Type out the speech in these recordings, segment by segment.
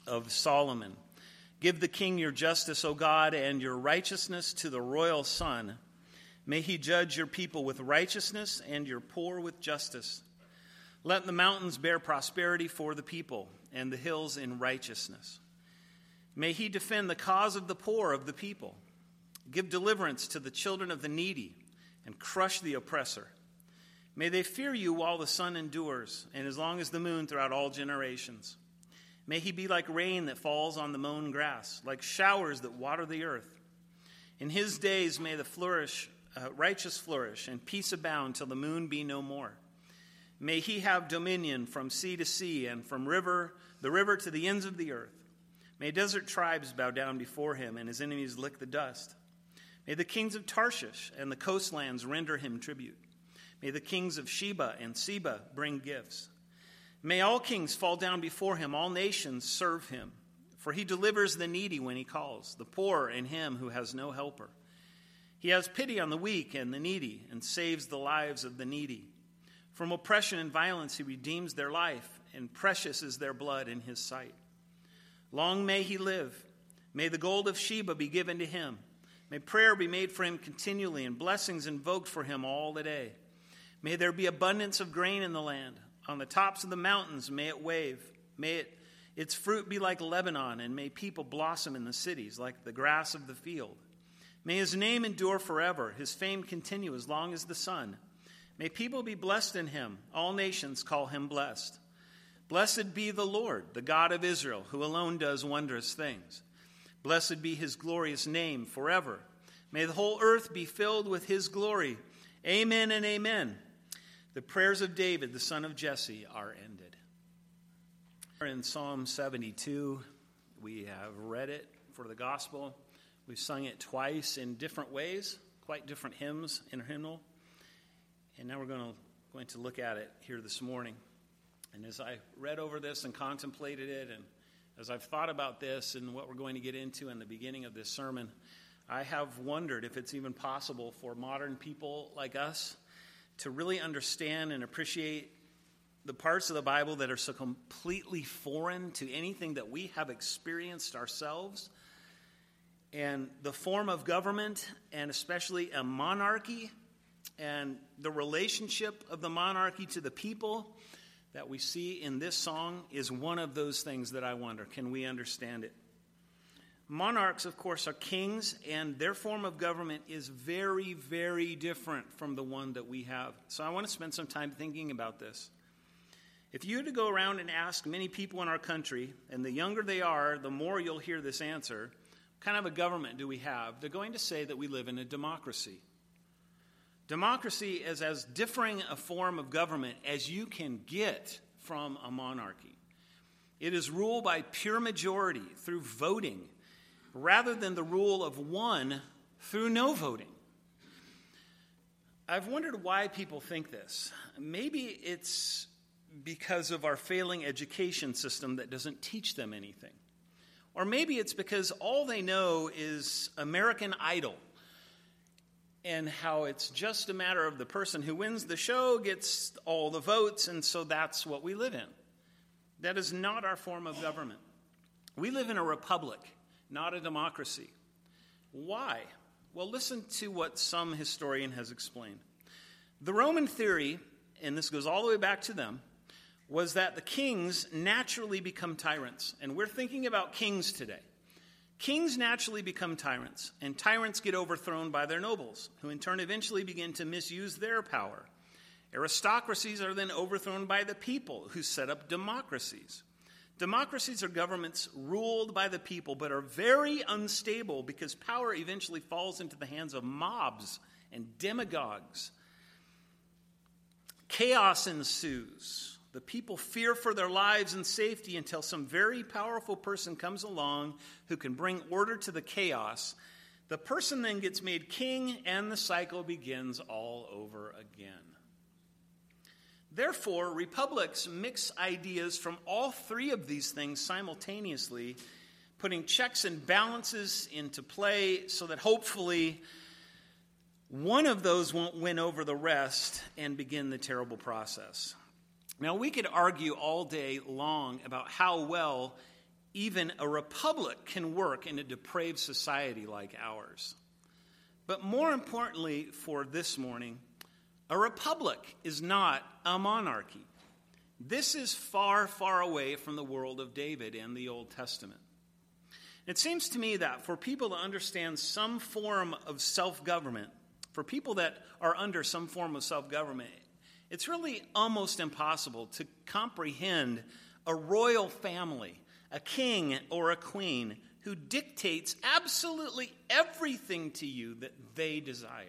of Solomon. Give the king your justice, O God, and your righteousness to the royal son. May he judge your people with righteousness and your poor with justice. Let the mountains bear prosperity for the people, and the hills in righteousness. May he defend the cause of the poor of the people. Give deliverance to the children of the needy, and crush the oppressor. May they fear you while the sun endures, and as long as the moon throughout all generations. May he be like rain that falls on the mown grass, like showers that water the earth. In his days may the righteous flourish, and peace abound till the moon be no more. May he have dominion from sea to sea, and from the river to the ends of the earth. May desert tribes bow down before him, and his enemies lick the dust. May the kings of Tarshish and the coastlands render him tribute. May the kings of Sheba and Seba bring gifts. May all kings fall down before him, all nations serve him. For he delivers the needy when he calls, the poor and him who has no helper. He has pity on the weak and the needy, and saves the lives of the needy. From oppression and violence he redeems their life, and precious is their blood in his sight. Long may he live. May the gold of Sheba be given to him. May prayer be made for him continually, and blessings invoked for him all the day. May there be abundance of grain in the land. On the tops of the mountains may it wave. May its fruit be like Lebanon, and may people blossom in the cities like the grass of the field. May his name endure forever, his fame continue as long as the sun. May people be blessed in him. All nations call him blessed. Blessed be the Lord, the God of Israel, who alone does wondrous things. Blessed be his glorious name forever. May the whole earth be filled with his glory. Amen and amen. The prayers of David, the son of Jesse, are ended. In Psalm 72, we have read it for the gospel. We've sung it twice in different ways, quite different hymns in a hymnal. And now we're going to look at it here this morning. And as I read over this and contemplated it, and as I've thought about this and what we're going to get into in the beginning of this sermon, I have wondered if it's even possible for modern people like us to really understand and appreciate the parts of the Bible that are so completely foreign to anything that we have experienced ourselves, and the form of government, and especially a monarchy, and the relationship of the monarchy to the people that we see in this song is one of those things that I wonder, can we understand it? Monarchs, of course, are kings, and their form of government is very, very different from the one that we have. So I want to spend some time thinking about this. If you were to go around and ask many people in our country, and the younger they are, the more you'll hear this answer, what kind of a government do we have? They're going to say that we live in a democracy. Democracy is as differing a form of government as you can get from a monarchy. It is ruled by pure majority through voting, rather than the rule of one through no voting. I've wondered why people think this. Maybe it's because of our failing education system that doesn't teach them anything. Or maybe it's because all they know is American Idol, and how it's just a matter of the person who wins the show gets all the votes, and so that's what we live in. That is not our form of government. We live in a republic, not a democracy. Why? Well, listen to what some historian has explained. The Roman theory, and this goes all the way back to them, was that the kings naturally become tyrants. And we're thinking about kings today. Kings naturally become tyrants, and tyrants get overthrown by their nobles, who in turn eventually begin to misuse their power. Aristocracies are then overthrown by the people, who set up democracies. Democracies are governments ruled by the people, but are very unstable because power eventually falls into the hands of mobs and demagogues. Chaos ensues. The people fear for their lives and safety until some very powerful person comes along who can bring order to the chaos. The person then gets made king, and the cycle begins all over again. Therefore, republics mix ideas from all three of these things simultaneously, putting checks and balances into play so that hopefully one of those won't win over the rest and begin the terrible process. Now, we could argue all day long about how well even a republic can work in a depraved society like ours. But more importantly for this morning, a republic is not a monarchy. This is far, far away from the world of David and the Old Testament. It seems to me that for people to understand some form of self-government, for people that are under some form of self-government, it's really almost impossible to comprehend a royal family, a king or a queen, who dictates absolutely everything to you that they desire.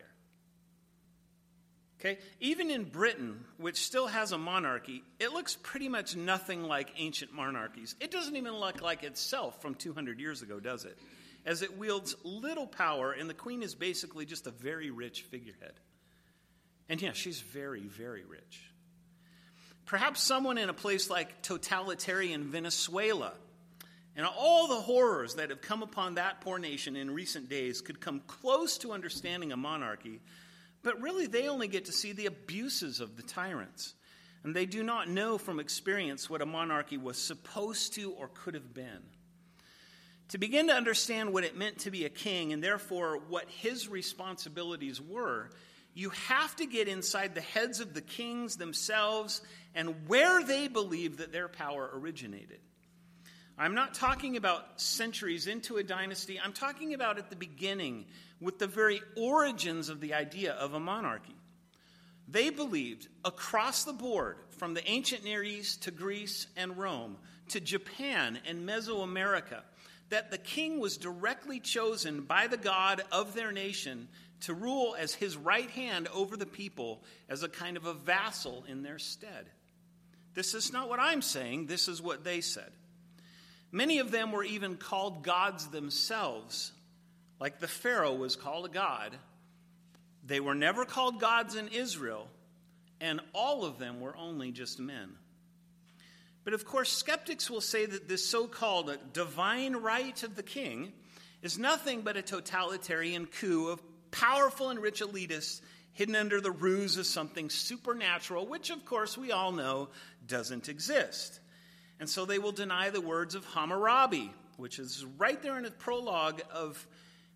Okay? Even in Britain, which still has a monarchy, it looks pretty much nothing like ancient monarchies. It doesn't even look like itself from 200 years ago, does it? As it wields little power, and the queen is basically just a very rich figurehead. And yeah, she's very, very rich. Perhaps someone in a place like totalitarian Venezuela and all the horrors that have come upon that poor nation in recent days could come close to understanding a monarchy, but really they only get to see the abuses of the tyrants. And they do not know from experience what a monarchy was supposed to or could have been. To begin to understand what it meant to be a king, and therefore what his responsibilities were, you have to get inside the heads of the kings themselves and where they believed that their power originated. I'm not talking about centuries into a dynasty. I'm talking about at the beginning, with the very origins of the idea of a monarchy. They believed across the board, from the ancient Near East to Greece and Rome, to Japan and Mesoamerica, that the king was directly chosen by the God of their nation to rule as his right hand over the people as a kind of a vassal in their stead. This is not what I'm saying. This is what they said. Many of them were even called gods themselves, like the Pharaoh was called a god. They were never called gods in Israel, and all of them were only just men. But of course, skeptics will say that this so-called divine right of the king is nothing but a totalitarian coup of powerful and rich elitists hidden under the ruse of something supernatural, which of course we all know doesn't exist. And so they will deny the words of Hammurabi, which is right there in the prologue of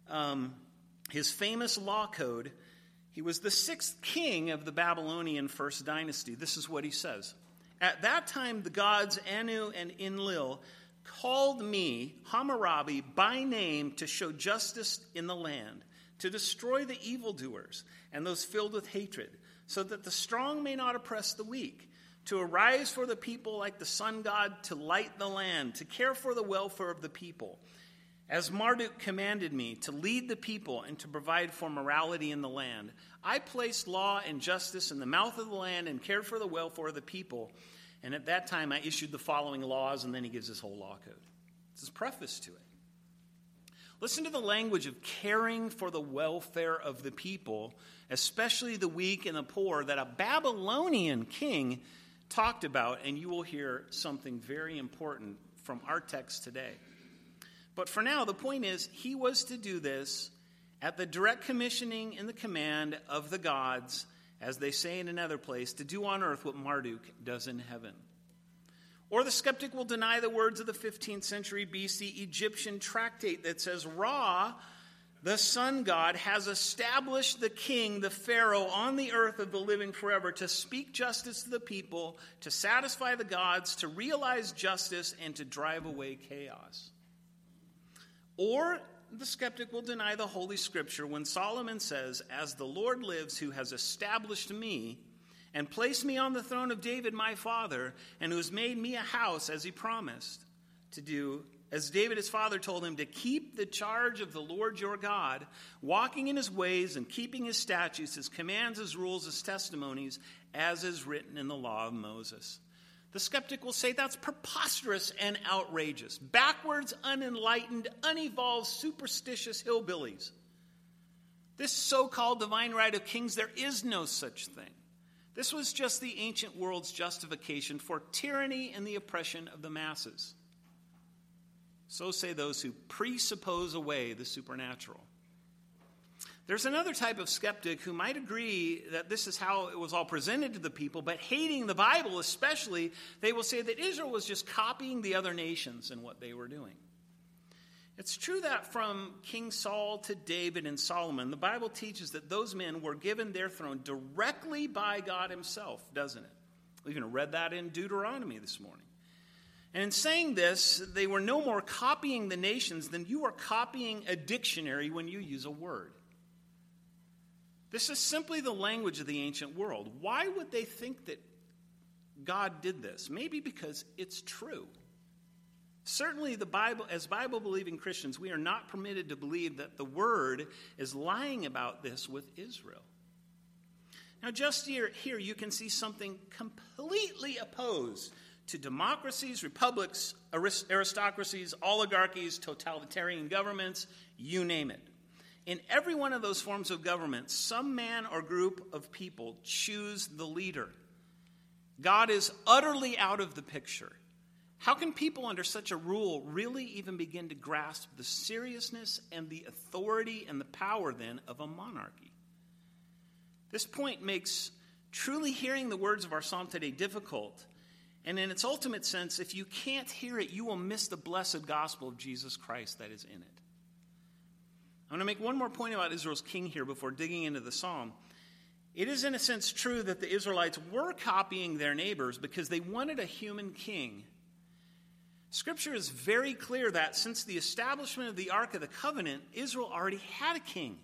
his famous law code. He was the sixth king of the Babylonian first dynasty. This is what he says. At that time, the gods Anu and Enlil called me, Hammurabi, by name to show justice in the land, to destroy the evildoers and those filled with hatred, so that the strong may not oppress the weak, to arise for the people like the sun god, to light the land, to care for the welfare of the people. As Marduk commanded me to lead the people and to provide for morality in the land, I placed law and justice in the mouth of the land and cared for the welfare of the people. And at that time I issued the following laws, and then he gives this whole law code. This is preface to it. Listen to the language of caring for the welfare of the people, especially the weak and the poor, that a Babylonian king talked about, and you will hear something very important from our text today. But for now, the point is, he was to do this at the direct commissioning and the command of the gods, as they say in another place, to do on earth what Marduk does in heaven. Or the skeptic will deny the words of the 15th century BC Egyptian tractate that says, Ra, the sun god, has established the king, the Pharaoh, on the earth of the living forever to speak justice to the people, to satisfy the gods, to realize justice, and to drive away chaos. Or the skeptic will deny the Holy Scripture when Solomon says, as the Lord lives, who has established me and placed me on the throne of David my father, and who has made me a house as he promised to do, as David his father told him, to keep the charge of the Lord your God, walking in his ways and keeping his statutes, his commands, his rules, his testimonies, as is written in the law of Moses. The skeptic will say that's preposterous and outrageous. Backwards, unenlightened, unevolved, superstitious hillbillies. This so-called divine right of kings, there is no such thing. This was just the ancient world's justification for tyranny and the oppression of the masses. So say those who presuppose away the supernatural. There's another type of skeptic who might agree that this is how it was all presented to the people, but hating the Bible especially, they will say that Israel was just copying the other nations in what they were doing. It's true that from King Saul to David and Solomon, the Bible teaches that those men were given their throne directly by God himself, doesn't it? We even read that in Deuteronomy this morning. And in saying this, they were no more copying the nations than you are copying a dictionary when you use a word. This is simply the language of the ancient world. Why would they think that God did this? Maybe because it's true. Certainly, the Bible, as Bible-believing Christians, we are not permitted to believe that the Word is lying about this with Israel. Now, just here you can see something completely opposed to democracies, republics, aristocracies, oligarchies, totalitarian governments, you name it. In every one of those forms of government, some man or group of people choose the leader. God is utterly out of the picture. How can people under such a rule really even begin to grasp the seriousness and the authority and the power then of a monarchy? This point makes truly hearing the words of our psalm today difficult. And in its ultimate sense, if you can't hear it, you will miss the blessed gospel of Jesus Christ that is in it. I'm going to make one more point about Israel's king here before digging into the psalm. It is in a sense true that the Israelites were copying their neighbors because they wanted a human king. Scripture is very clear that since the establishment of the Ark of the Covenant, Israel already had a king,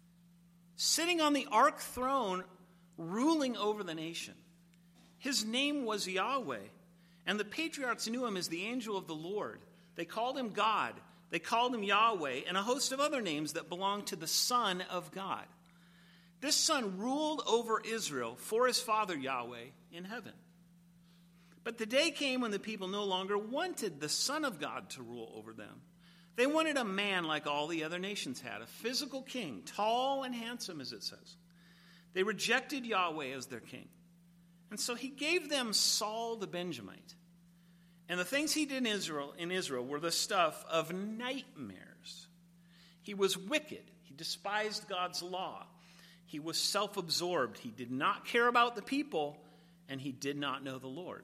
sitting on the Ark throne, ruling over the nation. His name was Yahweh, and the patriarchs knew him as the angel of the Lord. They called him God, they called him Yahweh, and a host of other names that belonged to the Son of God. This Son ruled over Israel for his father Yahweh in heaven. But the day came when the people no longer wanted the Son of God to rule over them. They wanted a man like all the other nations had, a physical king, tall and handsome, as it says. They rejected Yahweh as their king. And so he gave them Saul the Benjamite. And the things he did in Israel were the stuff of nightmares. He was wicked. He despised God's law. He was self-absorbed. He did not care about the people, and he did not know the Lord.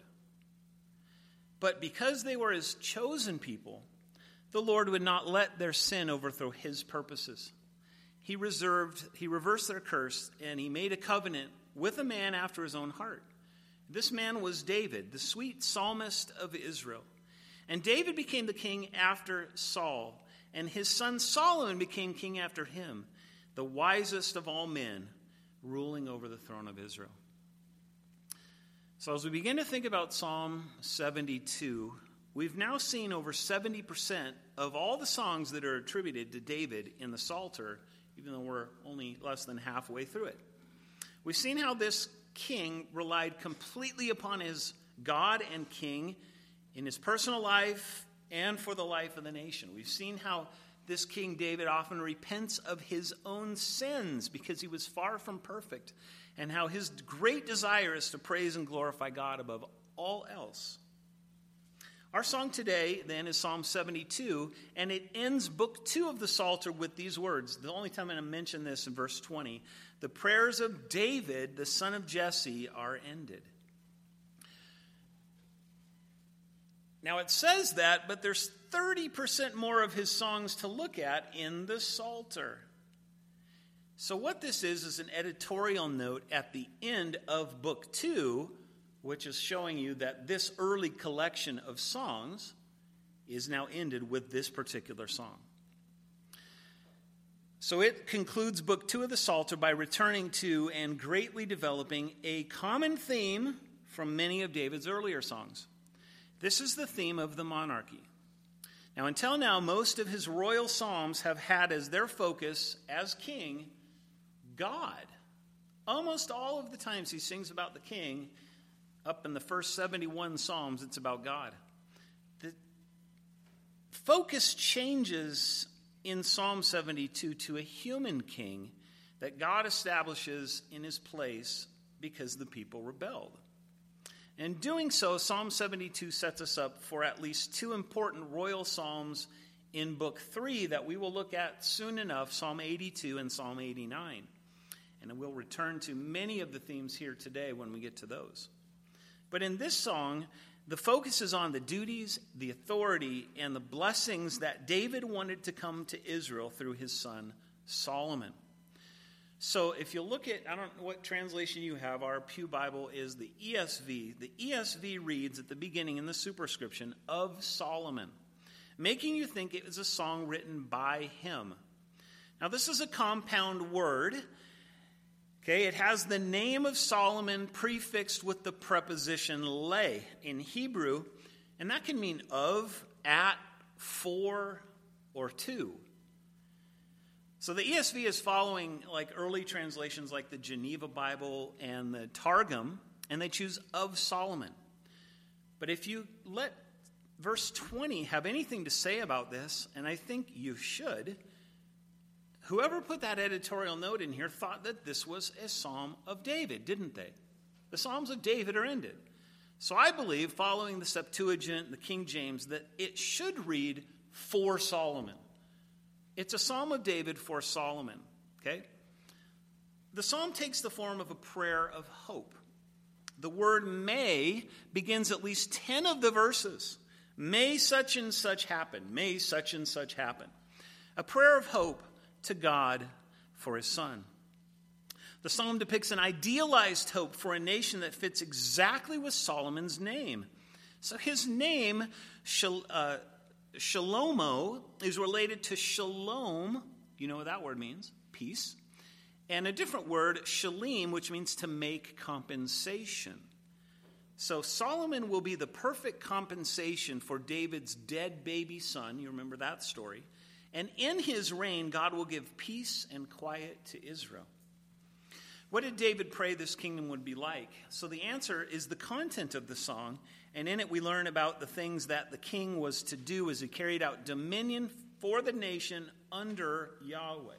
But because they were his chosen people, the Lord would not let their sin overthrow his purposes. He reversed their curse, and he made a covenant with a man after his own heart. This man was David, the sweet psalmist of Israel. And David became the king after Saul, and his son Solomon became king after him, the wisest of all men, ruling over the throne of Israel. So as we begin to think about Psalm 72, we've now seen over 70% of all the songs that are attributed to David in the Psalter, even though we're only less than halfway through it. We've seen how this king relied completely upon his God and king in his personal life and for the life of the nation. We've seen how this King David often repents of his own sins because he was far from perfect, and how his great desire is to praise and glorify God above all else. Our song today, then, is Psalm 72, and it ends Book 2 of the Psalter with these words. The only time I'm going to mention this in verse 20. The prayers of David, the son of Jesse, are ended. Now it says that, but there's 30% more of his songs to look at in the Psalter. So what this is an editorial note at the end of Book 2, which is showing you that this early collection of songs is now ended with this particular song. So it concludes Book 2 of the Psalter by returning to and greatly developing a common theme from many of David's earlier songs. This is the theme of the monarchy. Now, until now, most of his royal psalms have had as their focus as king God. Almost all of the times he sings about the king, up in the first 71 psalms, it's about God. The focus changes in Psalm 72 to a human king that God establishes in his place because the people rebelled. In doing so, Psalm 72 sets us up for at least two important royal psalms in Book 3 that we will look at soon enough, Psalm 82 and Psalm 89. And we'll return to many of the themes here today when we get to those. But in this song, the focus is on the duties, the authority, and the blessings that David wanted to come to Israel through his son Solomon. So if you look at, I don't know what translation you have, our Pew Bible is the ESV. The ESV reads at the beginning in the superscription, of Solomon, making you think it was a song written by him. Now this is a compound word. Okay, it has the name of Solomon prefixed with the preposition le in Hebrew, and that can mean of, at, for, or to. So the ESV is following like early translations like the Geneva Bible and the Targum, and they choose of Solomon. But if you let verse 20 have anything to say about this, and I think you should, whoever put that editorial note in here thought that this was a Psalm of David, didn't they? The Psalms of David are ended. So I believe, following the Septuagint, the King James, that it should read for Solomon. It's a Psalm of David for Solomon, okay? The psalm takes the form of a prayer of hope. The word may begins at least 10 of the verses. May such and such happen. May such and such happen. A prayer of hope to God for his son. The psalm depicts an idealized hope for a nation that fits exactly with Solomon's name. So his name, Shalomo, is related to shalom. You know what that word means? Peace. And a different word, shalim, which means to make compensation. So Solomon will be the perfect compensation for David's dead baby son. You remember that story. And in his reign, God will give peace and quiet to Israel. What did David pray this kingdom would be like? So the answer is the content of the song. And in it we learn about the things that the king was to do as he carried out dominion for the nation under Yahweh.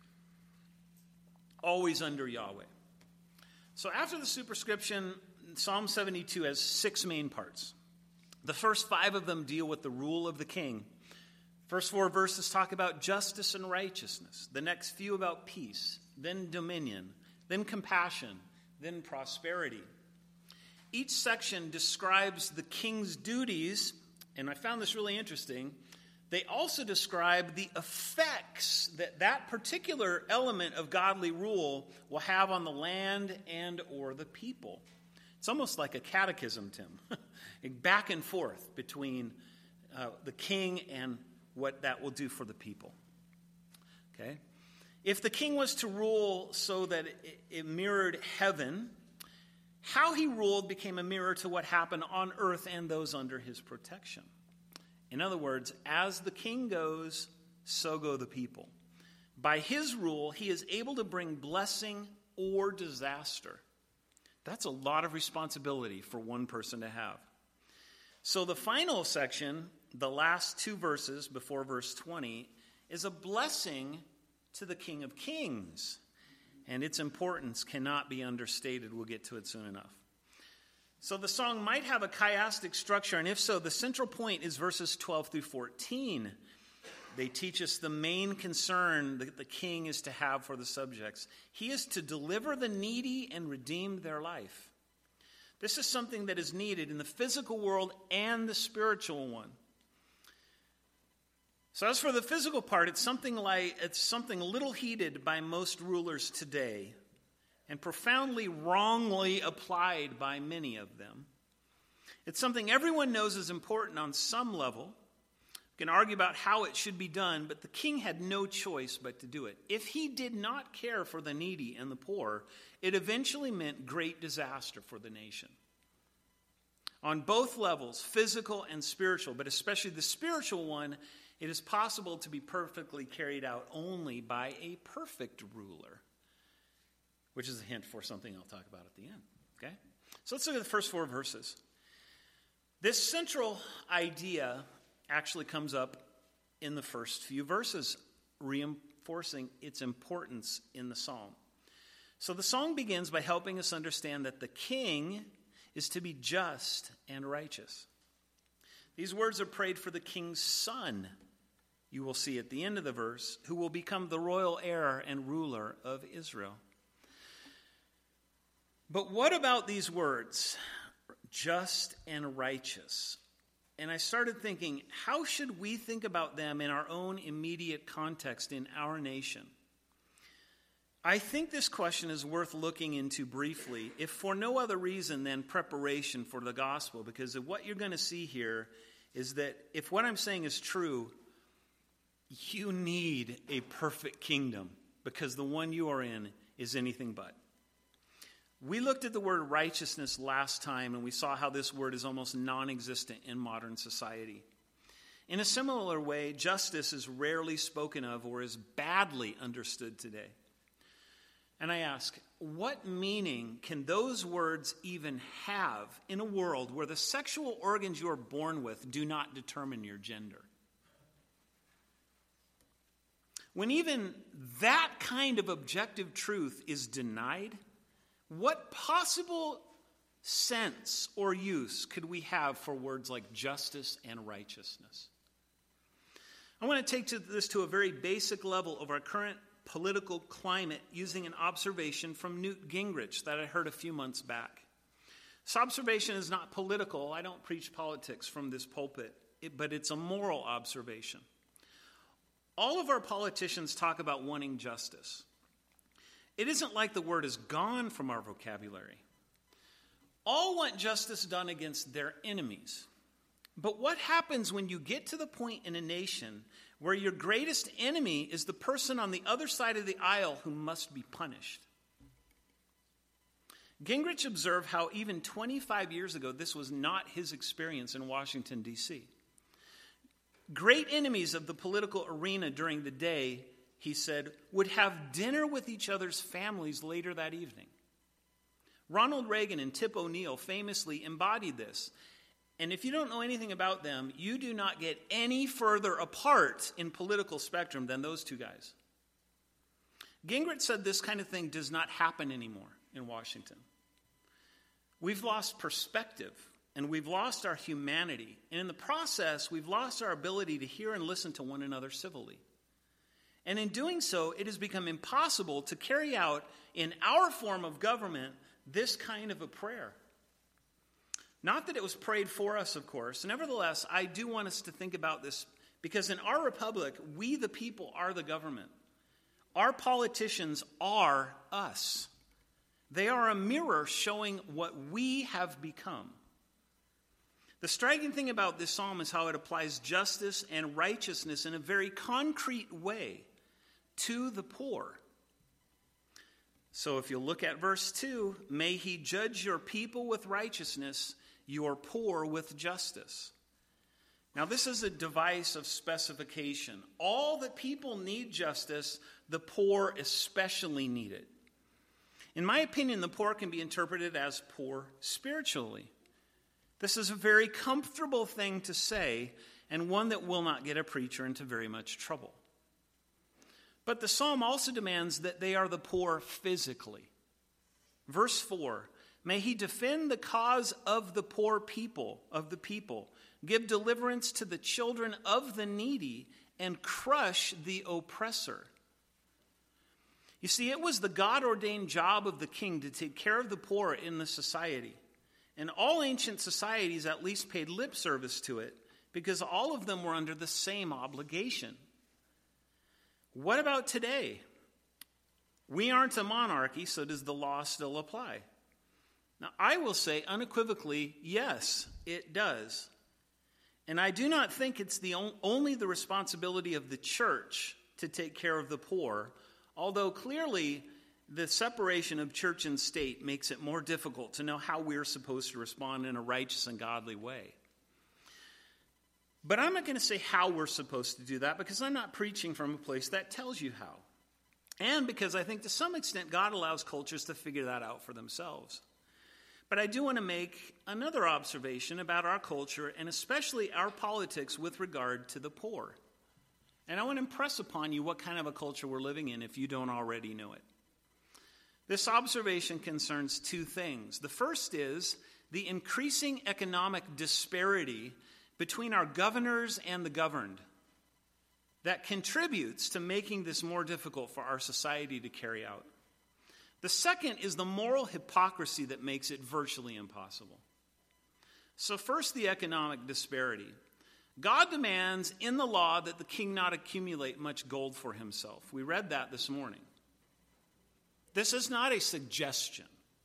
Always under Yahweh. So after the superscription, Psalm 72 has 6 main parts. The first 5 of them deal with the rule of the king. First 4 verses talk about justice and righteousness. The next few about peace, then dominion, then compassion, then prosperity. Each section describes the king's duties, and I found this really interesting. They also describe the effects that that particular element of godly rule will have on the land and or the people. It's almost like a catechism, Tim, back and forth between the king and what that will do for the people. Okay? If the king was to rule so that it mirrored heaven, how he ruled became a mirror to what happened on earth and those under his protection. In other words, as the king goes, so go the people. By his rule, he is able to bring blessing or disaster. That's a lot of responsibility for one person to have. So the final section, the last 2 verses before verse 20, is a blessing to the King of Kings. And its importance cannot be understated. We'll get to it soon enough. So the song might have a chiastic structure, and if so, the central point is verses 12 through 14. They teach us the main concern that the king is to have for the subjects. He is to deliver the needy and redeem their life. This is something that is needed in the physical world and the spiritual one. So as for the physical part, it's something a little heated by most rulers today and profoundly wrongly applied by many of them. It's something everyone knows is important on some level. We can argue about how it should be done, but the king had no choice but to do it. If he did not care for the needy and the poor, it eventually meant great disaster for the nation. On both levels, physical and spiritual, but especially the spiritual one, it is possible to be perfectly carried out only by a perfect ruler, which is a hint for something I'll talk about at the end. Okay? So let's look at the first 4 verses. This central idea actually comes up in the first few verses, reinforcing its importance in the psalm. So the song begins by helping us understand that the king is to be just and righteous. These words are prayed for the king's son, you will see at the end of the verse, who will become the royal heir and ruler of Israel. But what about these words, just and righteous? And I started thinking, how should we think about them in our own immediate context in our nation? I think this question is worth looking into briefly, if for no other reason than preparation for the gospel, because of what you're going to see here is that if what I'm saying is true, you need a perfect kingdom, because the one you are in is anything but. We looked at the word righteousness last time, and we saw how this word is almost non-existent in modern society. In a similar way, justice is rarely spoken of or is badly understood today. And I ask, what meaning can those words even have in a world where the sexual organs you are born with do not determine your gender? When even that kind of objective truth is denied, what possible sense or use could we have for words like justice and righteousness? I want to take this to a very basic level of our current political climate using an observation from Newt Gingrich that I heard a few months back. This observation is not political. I don't preach politics from this pulpit, but it's a moral observation. All of our politicians talk about wanting justice. It isn't like the word is gone from our vocabulary. All want justice done against their enemies. But what happens when you get to the point in a nation where your greatest enemy is the person on the other side of the aisle who must be punished? Gingrich observed how even 25 years ago, this was not his experience in Washington, D.C. Great enemies of the political arena during the day, he said, would have dinner with each other's families later that evening. Ronald Reagan and Tip O'Neill famously embodied this. And if you don't know anything about them, you do not get any further apart in political spectrum than those two guys. Gingrich said this kind of thing does not happen anymore in Washington. We've lost perspective, and we've lost our humanity. And in the process, we've lost our ability to hear and listen to one another civilly. And in doing so, it has become impossible to carry out in our form of government this kind of a prayer. Not that it was prayed for us, of course. Nevertheless, I do want us to think about this, because in our republic, we the people are the government. Our politicians are us. They are a mirror showing what we have become. The striking thing about this psalm is how it applies justice and righteousness in a very concrete way to the poor. So if you look at verse 2, may he judge your people with righteousness, your poor with justice. Now this is a device of specification. All the people need justice, the poor especially need it. In my opinion, the poor can be interpreted as poor spiritually. This is a very comfortable thing to say, and one that will not get a preacher into very much trouble. But the psalm also demands that they are the poor physically. Verse 4, may he defend the cause of the poor people, give deliverance to the children of the needy, and crush the oppressor. You see, it was the God-ordained job of the king to take care of the poor in the society. And all ancient societies at least paid lip service to it, because all of them were under the same obligation. What about today? We aren't a monarchy, so does the law still apply? Now, I will say unequivocally, yes, it does. And I do not think it's only the responsibility of the church to take care of the poor, although clearly the separation of church and state makes it more difficult to know how we're supposed to respond in a righteous and godly way. But I'm not going to say how we're supposed to do that, because I'm not preaching from a place that tells you how. And because I think to some extent God allows cultures to figure that out for themselves. But I do want to make another observation about our culture, and especially our politics with regard to the poor. And I want to impress upon you what kind of a culture we're living in if you don't already know it. This observation concerns two things. The first is the increasing economic disparity between our governors and the governed. that contributes to making this more difficult for our society to carry out. The second is the moral hypocrisy that makes it virtually impossible. So first, the economic disparity. God demands in the law that the king not accumulate much gold for himself. We read that this morning. This is not a suggestion.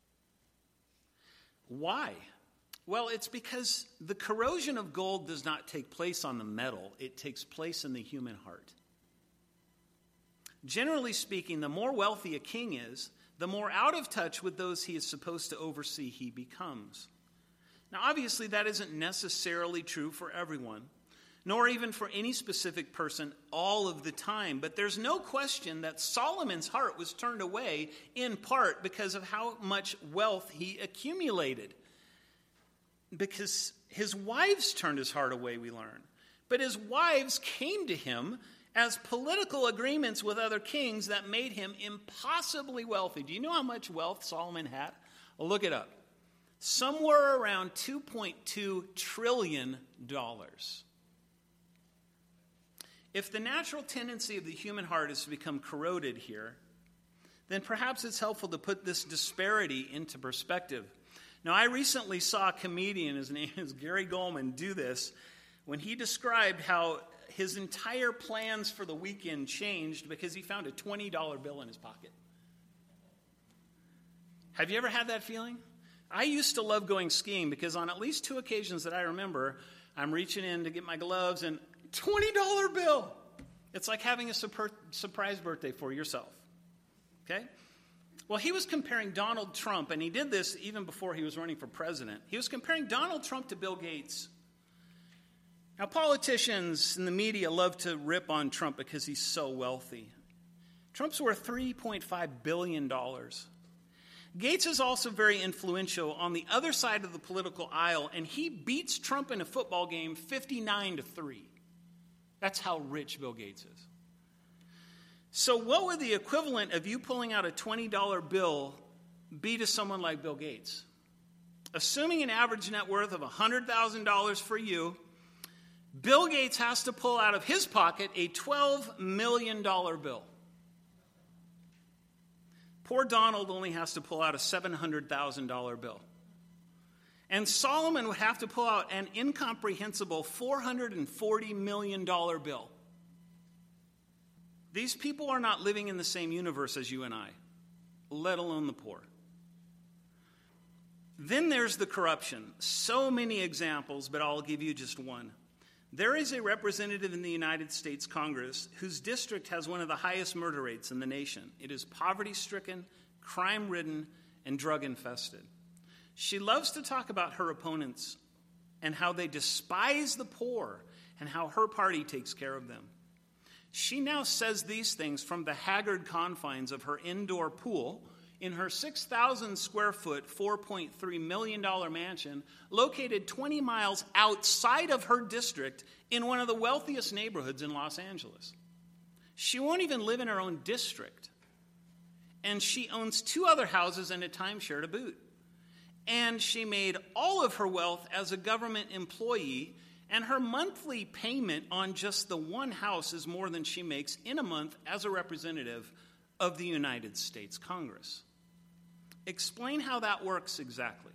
Why? Well, it's because the corrosion of gold does not take place on the metal. It takes place in the human heart. Generally speaking, the more wealthy a king is, the more out of touch with those he is supposed to oversee he becomes. Now, obviously, that isn't necessarily true for everyone, nor even for any specific person all of the time. But there's no question that Solomon's heart was turned away in part because of how much wealth he accumulated. Because his wives turned his heart away, we learn. But his wives came to him as political agreements with other kings that made him impossibly wealthy. Do you know how much wealth Solomon had? Well, look it up. Somewhere around $2.2 trillion. If the natural tendency of the human heart is to become corroded here, then perhaps it's helpful to put this disparity into perspective. Now, I recently saw a comedian, his name is Gary Goldman, do this when he described how his entire plans for the weekend changed because he found a $20 bill in his pocket. Have you ever had that feeling? I used to love going skiing because on at least 2 occasions that I remember, I'm reaching in to get my gloves and $20 bill. It's like having a surprise birthday for yourself. Okay? Well, he was comparing Donald Trump, and he did this even before he was running for president. He was comparing Donald Trump to Bill Gates. Now, politicians and the media love to rip on Trump because he's so wealthy. Trump's worth $3.5 billion. Gates is also very influential on the other side of the political aisle, and he beats Trump in a football game 59-3. That's how rich Bill Gates is. So what would the equivalent of you pulling out a $20 bill be to someone like Bill Gates? Assuming an average net worth of $100,000 for you, Bill Gates has to pull out of his pocket a $12 million bill. Poor Donald only has to pull out a $700,000 bill. And Solomon would have to pull out an incomprehensible $440 million bill. These people are not living in the same universe as you and I, let alone the poor. Then there's the corruption. So many examples, but I'll give you just one. There is a representative in the United States Congress whose district has one of the highest murder rates in the nation. It is poverty-stricken, crime-ridden, and drug-infested. She loves to talk about her opponents and how they despise the poor and how her party takes care of them. She now says these things from the haggard confines of her indoor pool in her 6,000 square foot, $4.3 million mansion located 20 miles outside of her district in one of the wealthiest neighborhoods in Los Angeles. She won't even live in her own district. And she owns 2 other houses and a timeshare to boot. And she made all of her wealth as a government employee, and her monthly payment on just the one house is more than she makes in a month as a representative of the United States Congress. Explain how that works exactly.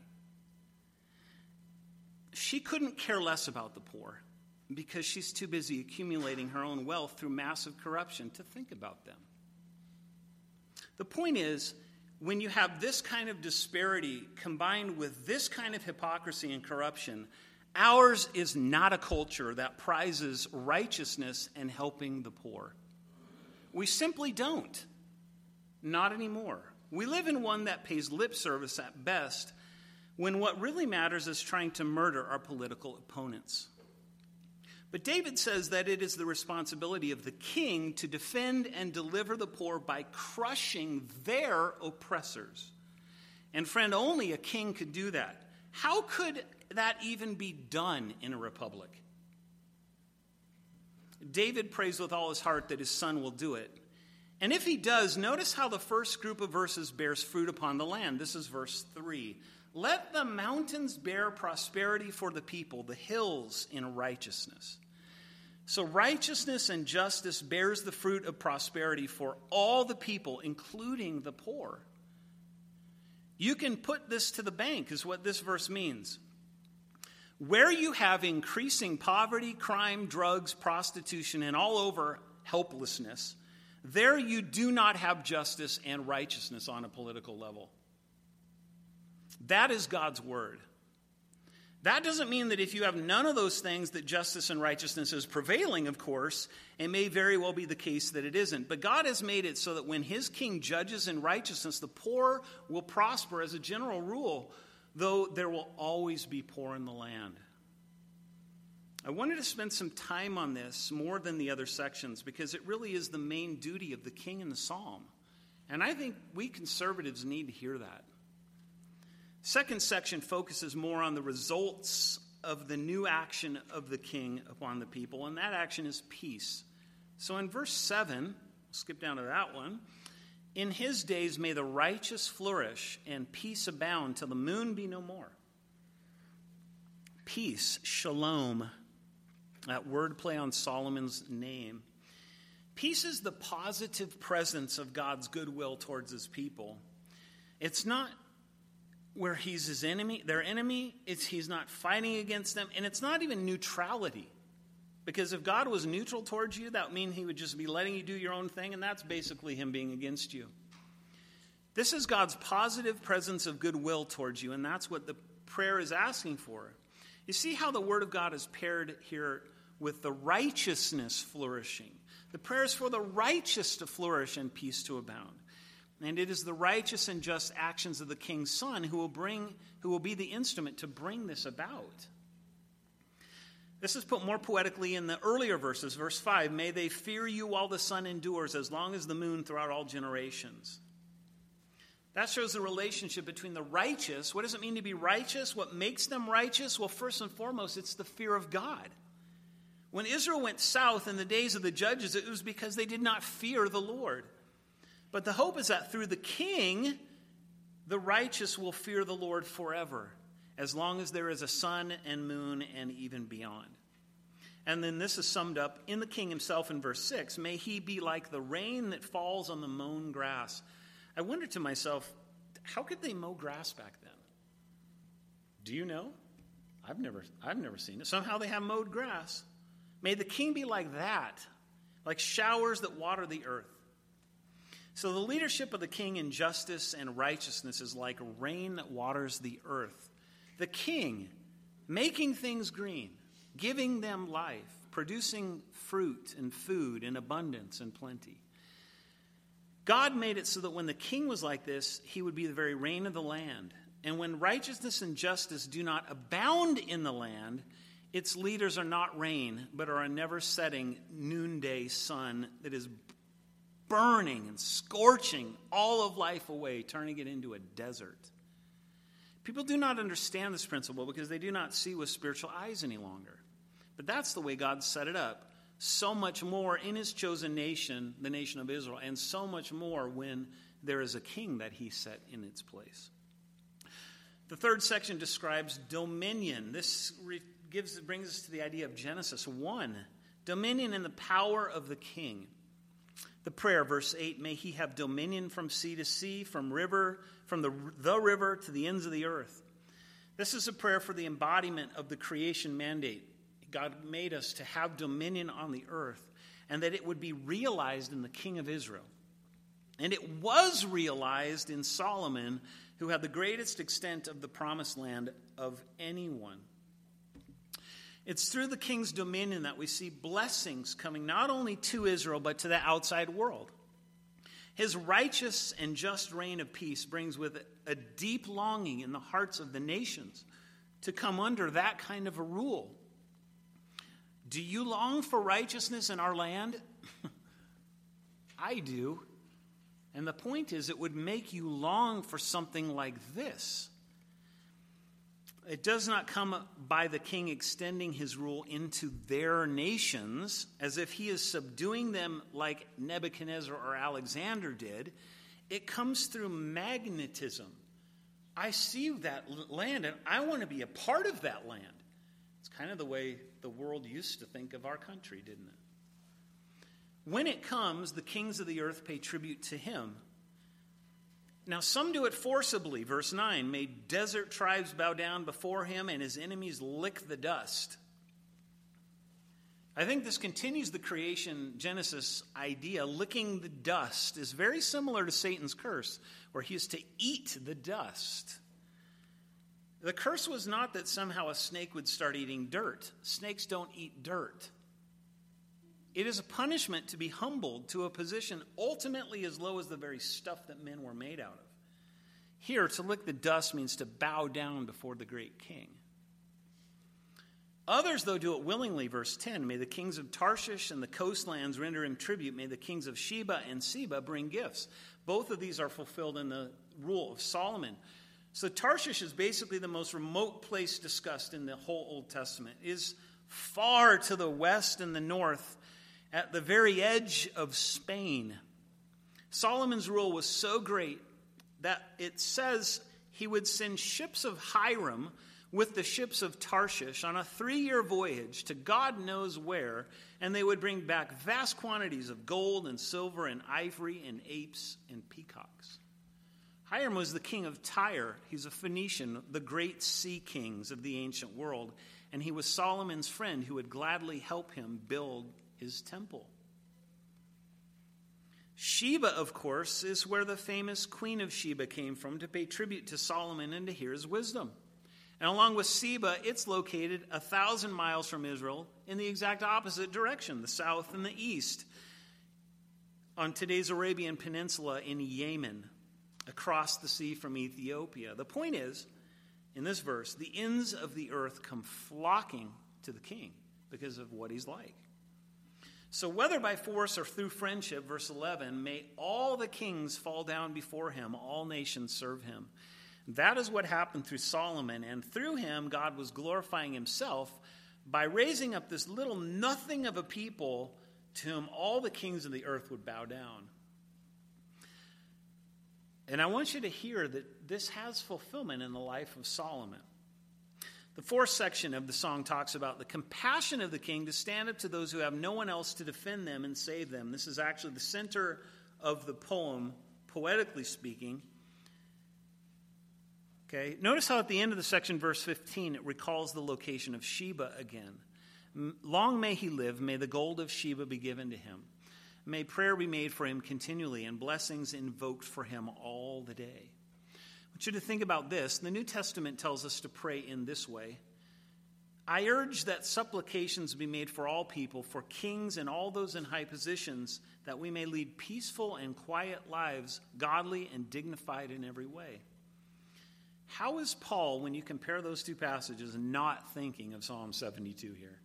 She couldn't care less about the poor because she's too busy accumulating her own wealth through massive corruption to think about them. The point is, when you have this kind of disparity combined with this kind of hypocrisy and corruption, ours is not a culture that prizes righteousness and helping the poor. We simply don't. Not anymore. We live in one that pays lip service at best, when what really matters is trying to murder our political opponents. But David says that it is the responsibility of the king to defend and deliver the poor by crushing their oppressors. And friend, only a king could do that. How could that even be done in a republic? David prays with all his heart that his son will do it. And if he does, notice how the first group of verses bears fruit upon the land. This is verse 3. Let the mountains bear prosperity for the people, the hills in righteousness. So righteousness and justice bears the fruit of prosperity for all the people, including the poor. You can put this to the bank, is what this verse means. Where you have increasing poverty, crime, drugs, prostitution, and all over helplessness, there you do not have justice and righteousness on a political level. That is God's word. That doesn't mean that if you have none of those things that justice and righteousness is prevailing, of course. It may very well be the case that it isn't. But God has made it so that when his king judges in righteousness, the poor will prosper as a general rule, though there will always be poor in the land. I wanted to spend some time on this more than the other sections because it really is the main duty of the king in the psalm. And I think we conservatives need to hear that. Second section focuses more on the results of the new action of the king upon the people, and that action is peace. So in verse 7, skip down to that one, in his days may the righteous flourish and peace abound till the moon be no more. Peace, shalom, that wordplay on Solomon's name. Peace is the positive presence of God's goodwill towards his people. It's not where he's his enemy, their enemy, he's not fighting against them, and it's not even neutrality. Because if God was neutral towards you, that would mean he would just be letting you do your own thing, and that's basically him being against you. This is God's positive presence of goodwill towards you, and that's what the prayer is asking for. You see how the word of God is paired here with the righteousness flourishing. The prayer is for the righteous to flourish and peace to abound. And it is the righteous and just actions of the king's son who will be the instrument to bring this about. This is put more poetically in the earlier verses. Verse 5, may they fear you while the sun endures, as long as the moon throughout all generations. That shows the relationship between the righteous. What does it mean to be righteous? What makes them righteous? Well, first and foremost, it's the fear of God. When Israel went south in the days of the judges, it was because they did not fear the Lord. But the hope is that through the king, the righteous will fear the Lord forever, as long as there is a sun and moon and even beyond. And then this is summed up in the king himself in verse 6. May he be like the rain that falls on the mown grass. I wondered to myself, how could they mow grass back then? Do you know? I've never seen it. Somehow they have mowed grass. May the king be like that, like showers that water the earth. So the leadership of the king in justice and righteousness is like rain that waters the earth. The king making things green, giving them life, producing fruit and food in abundance and plenty. God made it so that when the king was like this, he would be the very rain of the land. And when righteousness and justice do not abound in the land, its leaders are not rain, but are a never-setting noonday sun that is burning and scorching all of life away, turning it into a desert. People do not understand this principle because they do not see with spiritual eyes any longer. But that's the way God set it up. So much more in his chosen nation, the nation of Israel, and so much more when there is a king that he set in its place. The third section describes dominion. This brings us to the idea of Genesis 1, dominion and the power of the king. The prayer, verse 8, may he have dominion from sea to sea, from the river to the ends of the earth. This is a prayer for the embodiment of the creation mandate. God made us to have dominion on the earth, and that it would be realized in the king of Israel. And it was realized in Solomon, who had the greatest extent of the promised land of anyone. It's through the king's dominion that we see blessings coming not only to Israel, but to the outside world. His righteous and just reign of peace brings with it a deep longing in the hearts of the nations to come under that kind of a rule. Do you long for righteousness in our land? I do. And the point is, it would make you long for something like this. It does not come by the king extending his rule into their nations as if he is subduing them like Nebuchadnezzar or Alexander did. It comes through magnetism. I see that land and I want to be a part of that land. It's Kind of the way the world used to think of our country, didn't it? When it comes, the kings of the earth pay tribute to him. Now some do it forcibly. Verse 9, may desert tribes bow down before him and his enemies lick the dust. I think this continues the creation Genesis idea. Licking the dust is very similar to Satan's curse, where he is to eat the dust. The curse was not that somehow a snake would start eating dirt. Snakes don't eat dirt. It is a punishment to be humbled to a position ultimately as low as the very stuff that men were made out of. Here, to lick the dust means to bow down before the great king. Others, though, do it willingly. Verse 10, may the kings of Tarshish and the coastlands render him tribute. May the kings of Sheba and Seba bring gifts. Both of these are fulfilled in the rule of Solomon. So Tarshish is basically the most remote place discussed in the whole Old Testament. It is far to the west and the north, at the very edge of Spain. Solomon's rule was so great that it says he would send ships of Hiram with the ships of Tarshish on a 3-year voyage to God knows where, and they would bring back vast quantities of gold and silver and ivory and apes and peacocks. Hiram was the king of Tyre. He's a Phoenician, the great sea kings of the ancient world, and he was Solomon's friend who would gladly help him build his temple. Sheba, of course, is where the famous Queen of Sheba came from to pay tribute to Solomon and to hear his wisdom. And along with Seba, it's located 1,000 miles from Israel in the exact opposite direction, the south and the east, on today's Arabian Peninsula in Yemen, across the sea from Ethiopia. The point is, in this verse, the ends of the earth come flocking to the king because of what he's like. So whether by force or through friendship, verse 11, may all the kings fall down before him, all nations serve him. That is what happened through Solomon, and through him God was glorifying himself by raising up this little nothing of a people to whom all the kings of the earth would bow down. And I want you to hear that this has fulfillment in the life of Solomon. The fourth section of the song talks about the compassion of the king to stand up to those who have no one else to defend them and save them. This is actually the center of the poem, poetically speaking. Okay, notice how at the end of the section, verse 15, it recalls the location of Sheba again. Long may he live, may the gold of Sheba be given to him. May prayer be made for him continually and blessings invoked for him all the day. I want you to think about this. The New Testament tells us to pray in this way. I urge that supplications be made for all people, for kings and all those in high positions, that we may lead peaceful and quiet lives, godly and dignified in every way. How is Paul, when you compare those two passages, not thinking of Psalm 72 here?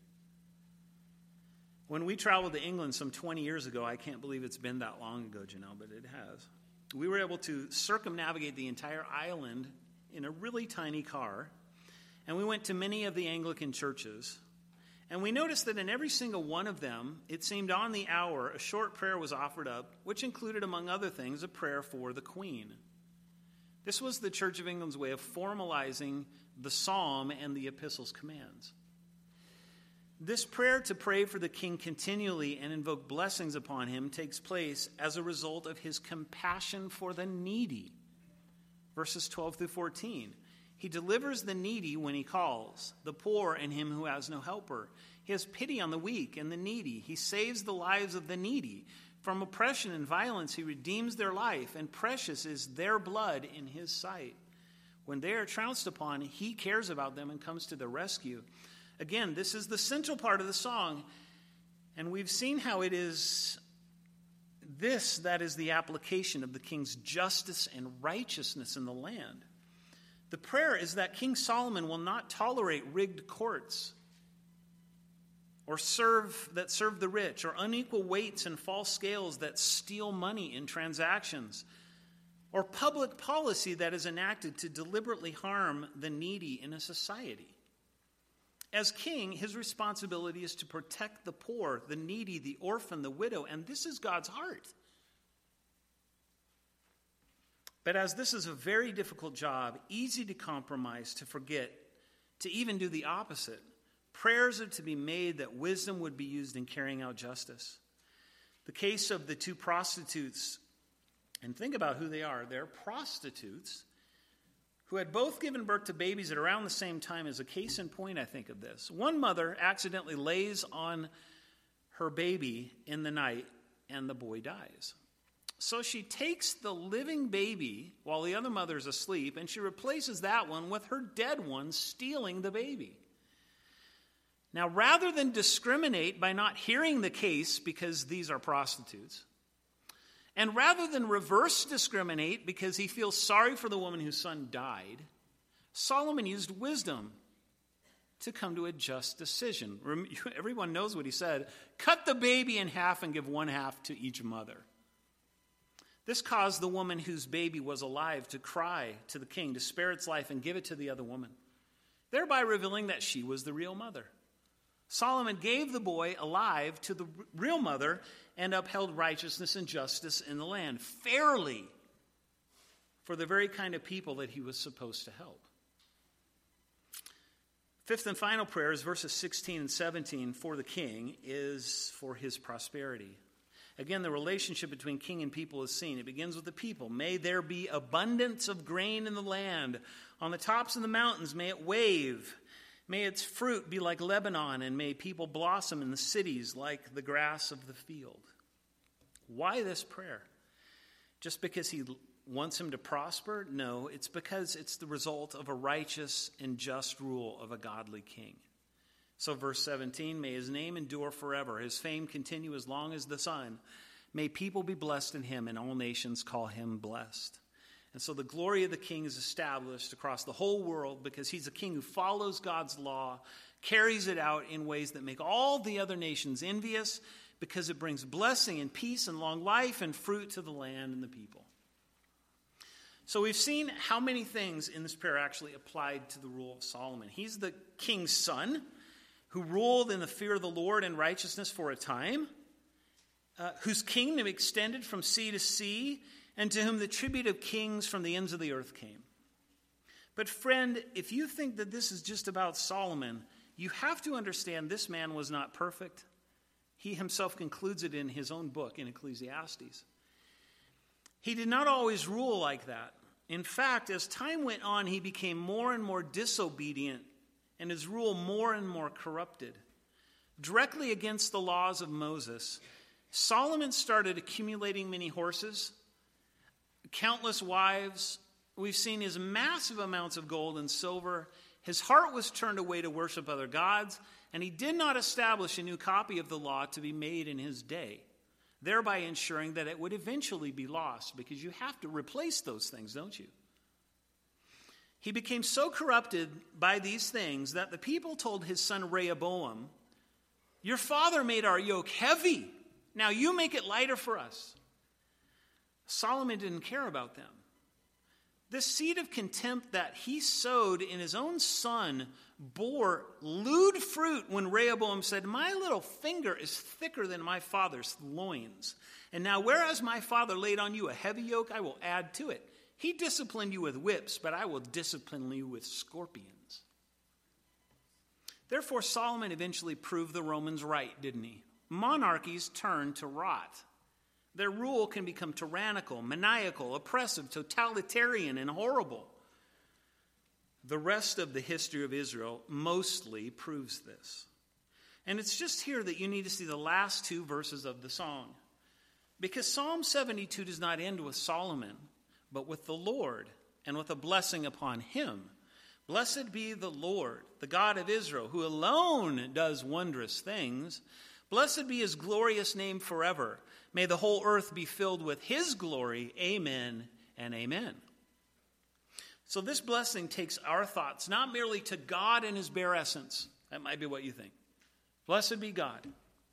When we traveled to England some 20 years ago, I can't believe it's been that long ago, Janelle, but it has. We were able to circumnavigate the entire island in a really tiny car, and we went to many of the Anglican churches. And we noticed that in every single one of them, it seemed on the hour, a short prayer was offered up, which included, among other things, a prayer for the Queen. This was the Church of England's way of formalizing the psalm and the epistle's commands. This prayer to pray for the king continually and invoke blessings upon him takes place as a result of his compassion for the needy. Verses 12 through 14. He delivers the needy when he calls, the poor and him who has no helper. He has pity on the weak and the needy. He saves the lives of the needy. From oppression and violence he redeems their life, and precious is their blood in his sight. When they are trounced upon, he cares about them and comes to their rescue. Again, this is the central part of the song, and we've seen how it is this that is the application of the king's justice and righteousness in the land. The prayer is that King Solomon will not tolerate rigged courts or serve the rich, or unequal weights and false scales that steal money in transactions, or public policy that is enacted to deliberately harm the needy in a society. As king, his responsibility is to protect the poor, the needy, the orphan, the widow, and this is God's heart. But as this is a very difficult job, easy to compromise, to forget, to even do the opposite, Prayers are to be made that wisdom would be used in carrying out justice. The case of the two prostitutes, and think about who they are. They're prostitutes who had both given birth to babies at around the same time, is a case in point, I think, of this. One mother accidentally lays on her baby in the night, and the boy dies. So she takes the living baby while the other mother is asleep, and she replaces that one with her dead one, stealing the baby. Now, rather than discriminate by not hearing the case because these are prostitutes, and rather than reverse discriminate because he feels sorry for the woman whose son died, Solomon used wisdom to come to a just decision. Everyone knows what he said. Cut the baby in half and give one half to each mother. This caused the woman whose baby was alive to cry to the king to spare its life and give it to the other woman, thereby revealing that she was the real mother. Solomon gave the boy alive to the real mother and upheld righteousness and justice in the land fairly for the very kind of people that he was supposed to help. Fifth and final prayer is verses 16 and 17 for the king is for his prosperity. Again, the relationship between king and people is seen. It begins with the people. May there be abundance of grain in the land. On the tops of the mountains, may it wave. May its fruit be like Lebanon, and may people blossom in the cities like the grass of the field. Why this prayer? Just because he wants him to prosper? No, it's because it's the result of a righteous and just rule of a godly king. So verse 17, may his name endure forever, his fame continue as long as the sun. May people be blessed in him, and all nations call him blessed. And so the glory of the king is established across the whole world because he's a king who follows God's law, carries it out in ways that make all the other nations envious because it brings blessing and peace and long life and fruit to the land and the people. So we've seen how many things in this prayer actually applied to the rule of Solomon. He's the king's son who ruled in the fear of the Lord and righteousness for a time, whose kingdom extended from sea to sea, and to whom the tribute of kings from the ends of the earth came. But friend, if you think that this is just about Solomon, you have to understand this man was not perfect. He himself concludes it in his own book in Ecclesiastes. He did not always rule like that. In fact, as time went on, he became more and more disobedient and his rule more and more corrupted. Directly against the laws of Moses, Solomon started accumulating many horses, countless wives. We've seen his massive amounts of gold and silver. His heart was turned away to worship other gods, and he did not establish a new copy of the law to be made in his day, thereby ensuring that it would eventually be lost, because you have to replace those things, don't you? He became so corrupted by these things that the people told his son Rehoboam, "Your father made our yoke heavy. Now you make it lighter for us." Solomon didn't care about them. This seed of contempt that he sowed in his own son bore lewd fruit when Rehoboam said, "My little finger is thicker than my father's loins. And now whereas my father laid on you a heavy yoke, I will add to it. He disciplined you with whips, but I will discipline you with scorpions." Therefore, Solomon eventually proved the Romans right, didn't he? Monarchies turn to rot. Their rule can become tyrannical, maniacal, oppressive, totalitarian, and horrible. The rest of the history of Israel mostly proves this. And it's just here that you need to see the last two verses of the song. Because Psalm 72 does not end with Solomon, but with the Lord and with a blessing upon him. Blessed be the Lord, the God of Israel, who alone does wondrous things. Blessed be his glorious name forever. May the whole earth be filled with his glory. Amen and amen. So this blessing takes our thoughts not merely to God in his bare essence. That might be what you think. Blessed be God.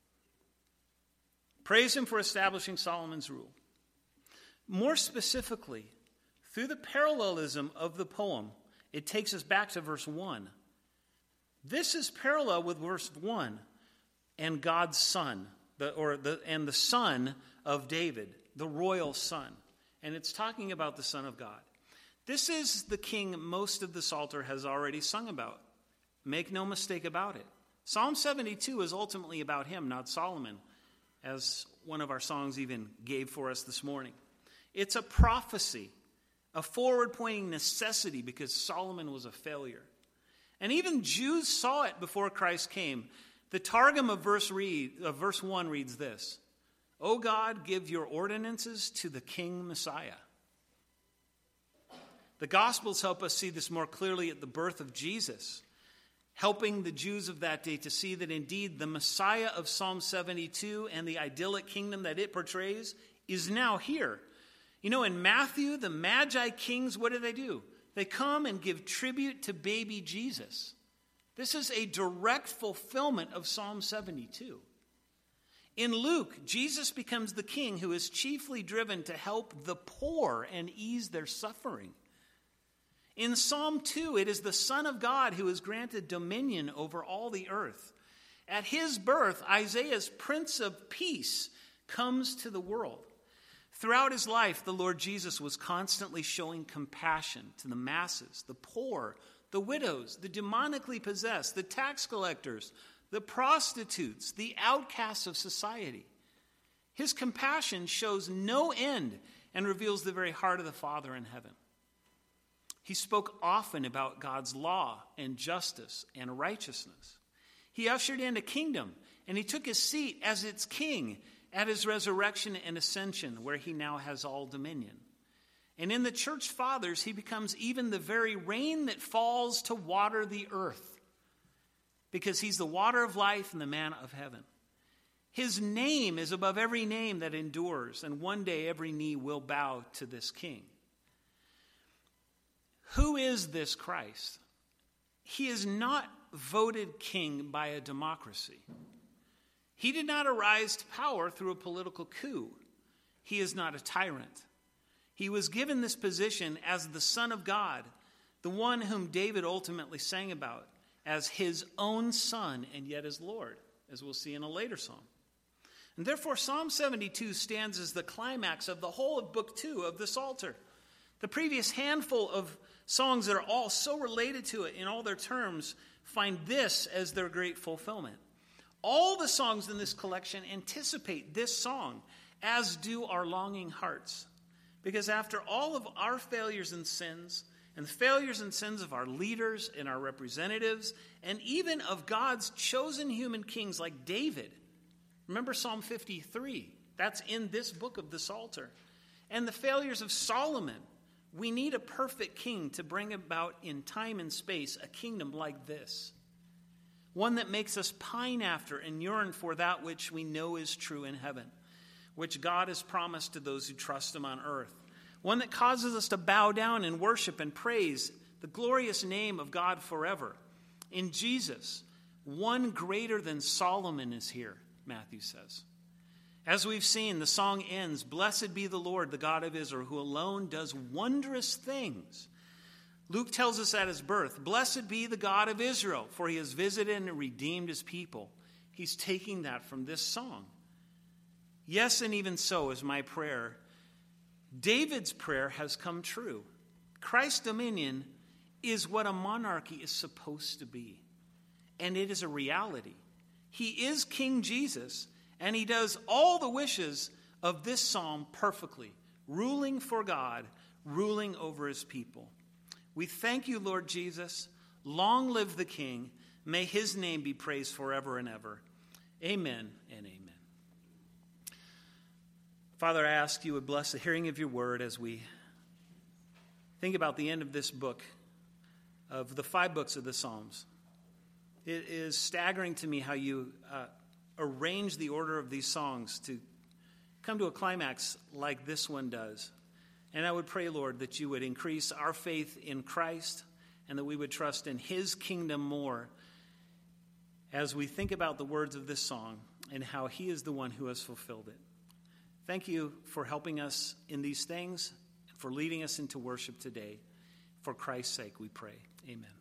Praise him for establishing Solomon's rule. More specifically, through the parallelism of the poem, it takes us back to verse 1. This is parallel with verse 1 and God's son, the son of David, the royal son. And it's talking about the Son of God. This is the king most of the Psalter has already sung about. Make no mistake about it. Psalm 72 is ultimately about him, not Solomon, as one of our songs even gave for us this morning. It's a prophecy, a forward-pointing necessity, because Solomon was a failure. And even Jews saw it before Christ came. The Targum of verse 1 reads this: O God, give your ordinances to the King Messiah. The Gospels help us see this more clearly at the birth of Jesus, helping the Jews of that day to see that indeed the Messiah of Psalm 72 and the idyllic kingdom that it portrays is now here. You know, in Matthew, the Magi kings, what do? They come and give tribute to baby Jesus. This is a direct fulfillment of Psalm 72. In Luke, Jesus becomes the king who is chiefly driven to help the poor and ease their suffering. In Psalm 2, it is the Son of God who is granted dominion over all the earth. At his birth, Isaiah's Prince of Peace comes to the world. Throughout his life, the Lord Jesus was constantly showing compassion to the masses, the poor, the widows, the demonically possessed, the tax collectors, the prostitutes, the outcasts of society. His compassion shows no end and reveals the very heart of the Father in heaven. He spoke often about God's law and justice and righteousness. He ushered in a kingdom, and he took his seat as its king at his resurrection and ascension, where he now has all dominion. And in the church fathers, he becomes even the very rain that falls to water the earth, because he's the water of life and the manna of heaven. His name is above every name that endures, and one day every knee will bow to this king. Who is this Christ? He is not voted king by a democracy. He did not arise to power through a political coup. He is not a tyrant. He was given this position as the Son of God, the one whom David ultimately sang about as his own son and yet as Lord, as we'll see in a later psalm. And therefore, Psalm 72 stands as the climax of the whole of Book 2 of the Psalter. The previous handful of songs that are all so related to it in all their terms find this as their great fulfillment. All the songs in this collection anticipate this song, as do our longing hearts. Because after all of our failures and sins, and the failures and sins of our leaders and our representatives, and even of God's chosen human kings like David, remember Psalm 53, that's in this book of the Psalter, and the failures of Solomon, we need a perfect king to bring about in time and space a kingdom like this. One that makes us pine after and yearn for that which we know is true in heaven, which God has promised to those who trust him on earth. One that causes us to bow down and worship and praise the glorious name of God forever. In Jesus, one greater than Solomon is here, Matthew says. As we've seen, the song ends, "Blessed be the Lord, the God of Israel, who alone does wondrous things." Luke tells us at his birth, "Blessed be the God of Israel, for he has visited and redeemed his people." He's taking that from this song. Yes, and even so is my prayer. David's prayer has come true. Christ's dominion is what a monarchy is supposed to be. And it is a reality. He is King Jesus, and he does all the wishes of this psalm perfectly, ruling for God, ruling over his people. We thank you, Lord Jesus. Long live the King. May his name be praised forever and ever. Amen and amen. Father, I ask you would bless the hearing of your word as we think about the end of this book, of the 5 books of the Psalms. It is staggering to me how you arrange the order of these songs to come to a climax like this one does. And I would pray, Lord, that you would increase our faith in Christ and that we would trust in his kingdom more as we think about the words of this song and how he is the one who has fulfilled it. Thank you for helping us in these things, for leading us into worship today. For Christ's sake, we pray. Amen.